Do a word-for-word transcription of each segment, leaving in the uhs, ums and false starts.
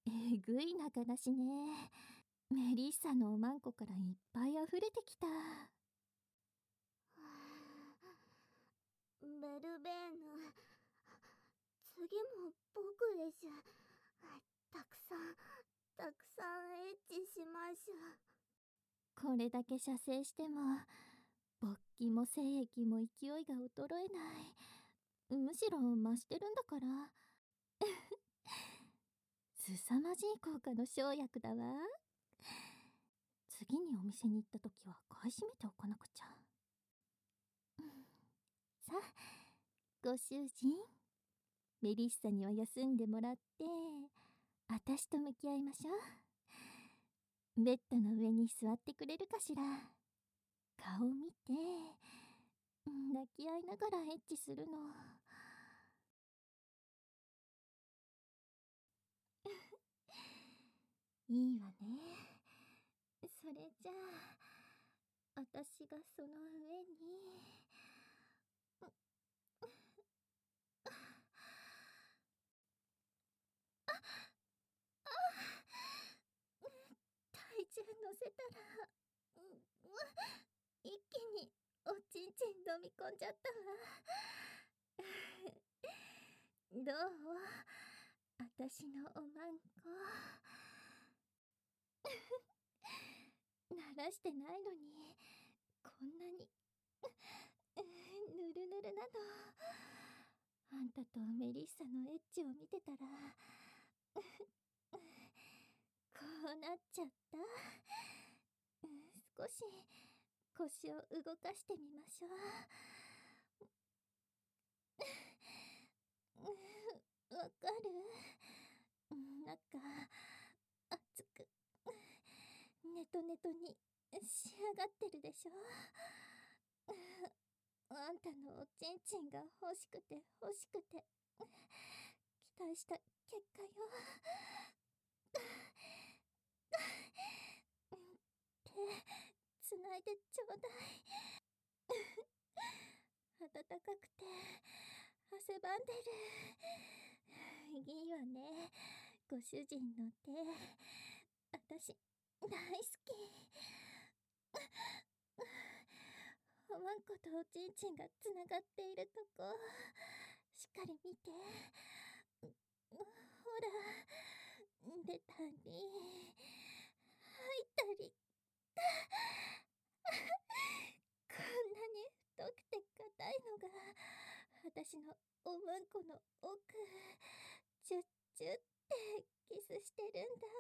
えぐい中だしね。メリッサのおまんこからいっぱい溢れてきた。 ベルベーヌ、次も僕でしゅ。たくさんたくさんエッチしましゅ。 これだけ射精しても勃起も精液も勢いが衰えない。むしろ増してるんだから凄まじい効果の生薬だわ。次にお店に行った時は買い占めておかなくちゃ。さあご主人、メリッサには休んでもらって私と向き合いましょう。ベッドの上に座ってくれるかしら。顔見て抱き合いながらエッチするの。いいわね。それじゃあ私がその上に体重乗せたら一気におちんちん飲み込んじゃったわ。どう？私のおまんこ鳴らしてないのにこんなにぬるぬるなの。あんたとメリッサのエッチを見てたらこうなっちゃった。少し腰を動かしてみましょう。わかる？なんか熱くネトネトに仕上がってるでしょ。あんたのおちんちんが欲しくて欲しくて期待した結果よ。手つないでちょうだい。暖かくて汗ばんでる。いいわね、ご主人の手。私大好き。おまんことおちんちんがつながっているとこしっかり見て。ほら、出たり吐いたり。こんなに太くて硬いのが私のおまんこの奥。チュッチュってキスしてるんだ。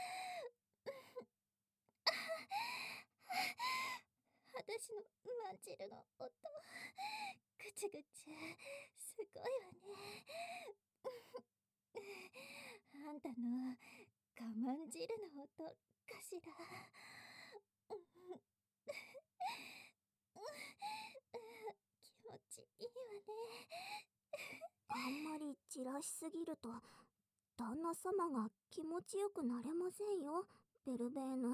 私のまんじるの音、ぐちぐちすごいわね。あんたの我慢汁の音かしら。気持ちいいわね。 あんまり散らしすぎると旦那様が気持ちよくなれませんよ、ベルベーヌ。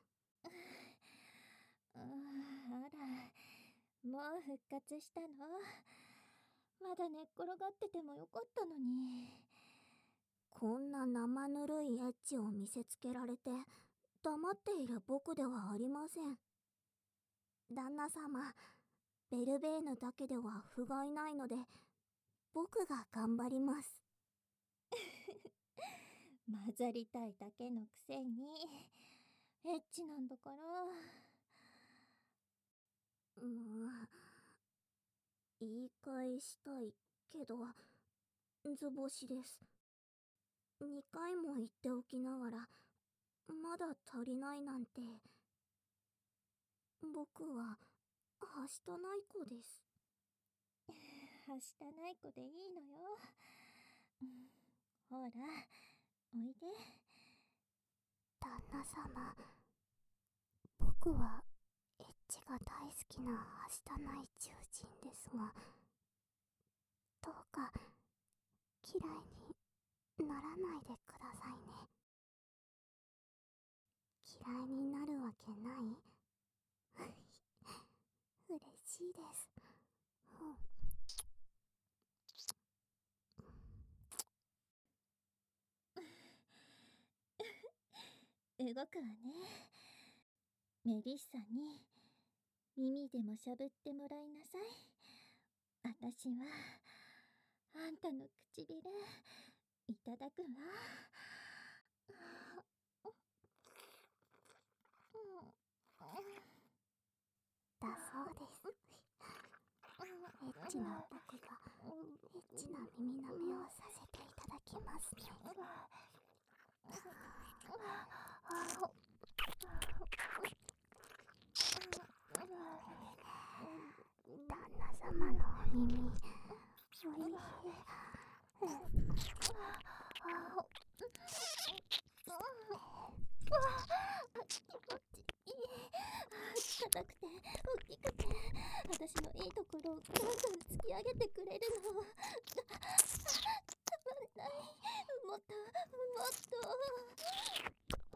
あら、もう復活したの？まだ寝っ転がっててもよかったのに。 こんな生ぬるいエッチを見せつけられて黙っている僕ではありません。旦那様、ベルベーヌだけでは不甲斐ないので僕が頑張ります。 混ざりたいだけのくせにエッチなんだから。 うーん、言い返したいけど図星です。にかいも言っておきながらまだ足りないなんて。僕ははしたない子です。 はしたない子でいいのよ。ほらおいで。 旦那様、僕はエッチが大好きなはしたない囚人ですが、どうか嫌いにならないでくださいね。嫌いになるわけない？嬉しいです。うん、 動くわね。メリッサに耳でもしゃぶってもらいなさい。私はあんたの唇いただくわ。 だそうです。エッチな僕がエッチな耳舐めをさせていただきますね。旦那様のお耳、おいしい。 硬くて大きくて私のいいところをガンガン突き上げてくれるの。たまんない。もっともっと。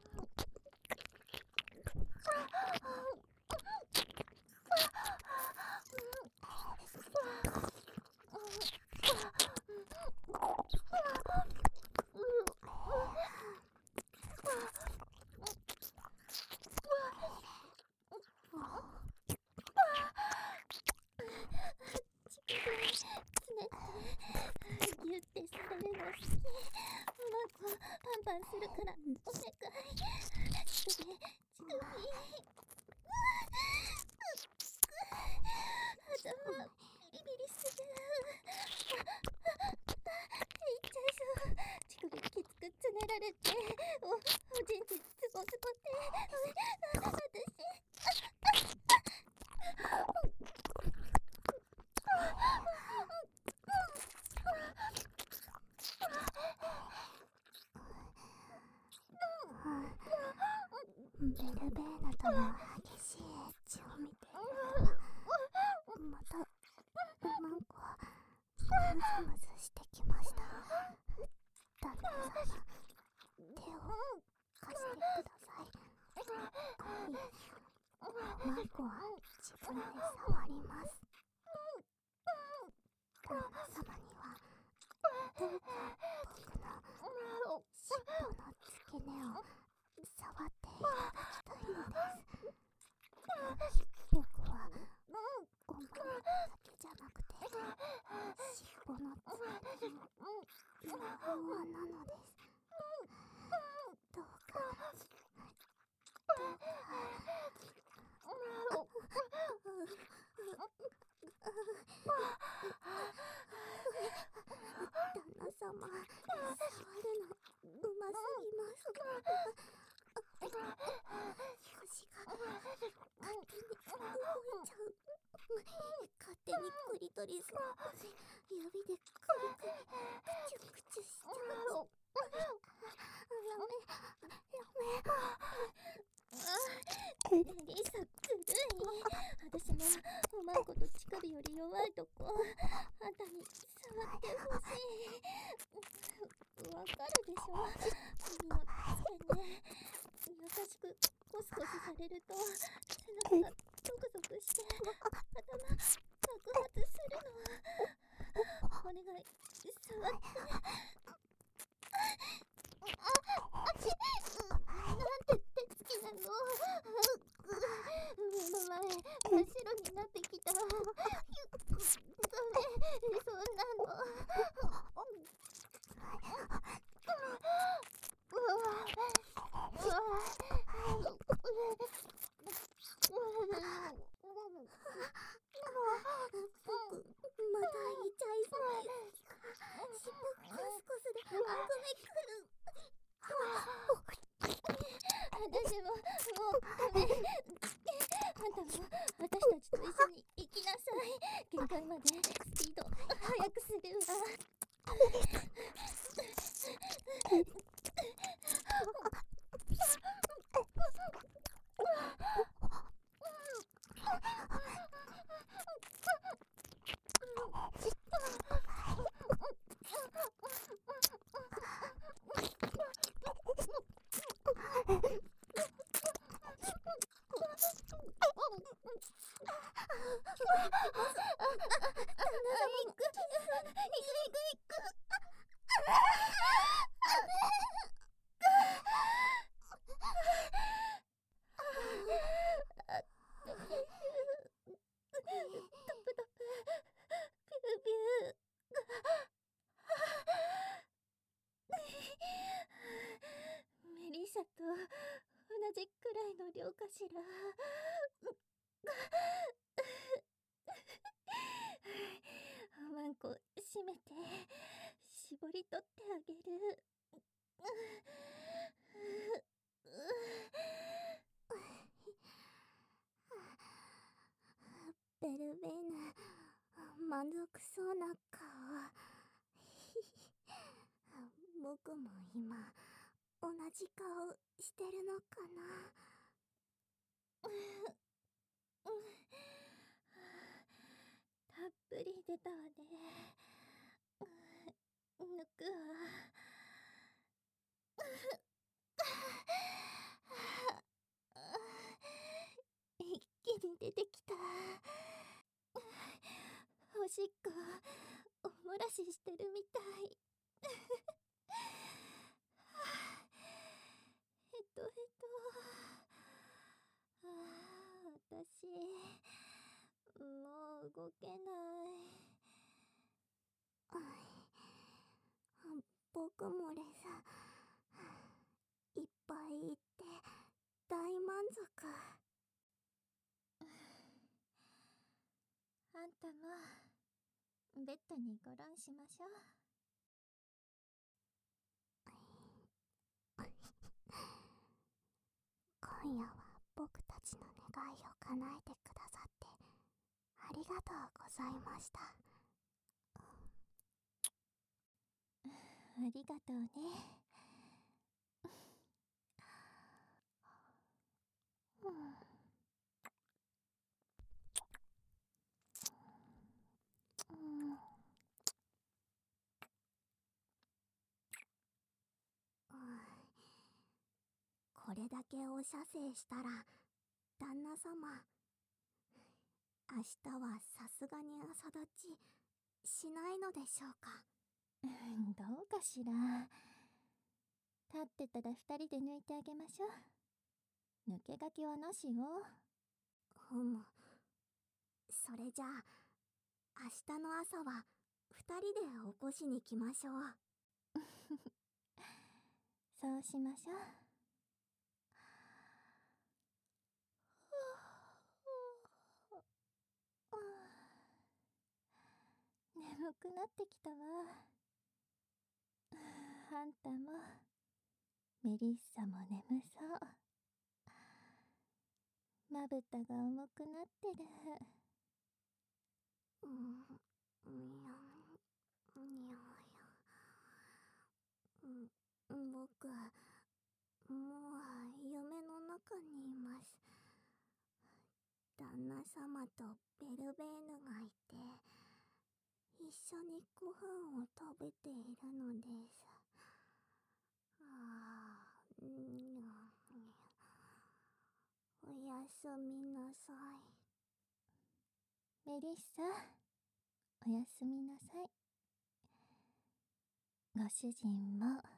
ギュッてされるの好き。マンコパンパンするからお願い。乳首乳首。頭ビリビリする。いっちゃいそう。乳首きつくつねられておおちんちんズボズボって私。 ベルベーナとの激しいエッチを見ているとまたマンコはムズムズしてきました。旦那様、手を貸してください。マンコは自分で触ります。旦那様にはどうか僕の尻尾の付け根を触っていただきたいのです。僕はお前だけじゃなくて尻尾の付け根も弱々なのです。どうかどうか旦那様、触るのうますぎます。腰が勝手に動いちゃう。勝手にクリトリスの指でクリクリクチュクチュしちゃう。やめやめ。 メリッサずるい。私もおまんこと乳首より弱いとこあんたに触ってほしい。わかるでしょ。耳の付け根優しくコスコスされると背中がゾクゾクして頭爆発するの。お願い触って。なんて手つきなの。目の前真っ白になってきた。それそんなの。 僕またイチャいそうです。尻尾コスコスであくめくる。 私ももうダメ。あんたも私たちと一緒に行きなさい。限界までスピード速くするわ。行く行く行く行く。 者と同じくらいの量かしら。おまんこ閉めて絞り取ってあげる。 ベルベーヌ、満足そうな顔。僕も今同じ顔してるのかな。 たっぷり出たわね。抜くわ。一気に出てきた。おしっこお漏らししてるみたい。ヘトヘト。ああ、私もう動けない。 僕もレさ、いっぱい行って大満足。 あんたもベッドにごろんしましょう。 今夜は僕たちの願いを叶えてくださってありがとうございました。 ありがとうね。 うんうん、これだけお射精したら旦那様、明日はさすがに朝立ちしないのでしょうか。 どうかしら。立ってたら二人で抜いてあげましょう。抜け駆けはなしよ。 ふむ。それじゃあ明日の朝は二人で起こしに来ましょう。 そうしましょう。眠くなってきたわ。あんたもメリッサも眠そう。まぶたが重くなってる。 うん、にゃん、にゃや。うん、僕、もう夢の中にいます。旦那様とベルベーヌがいて、一緒にご飯を食べているのです。ああ、にゃおやすみなさい。 メリッサ、おやすみなさい。ご主人も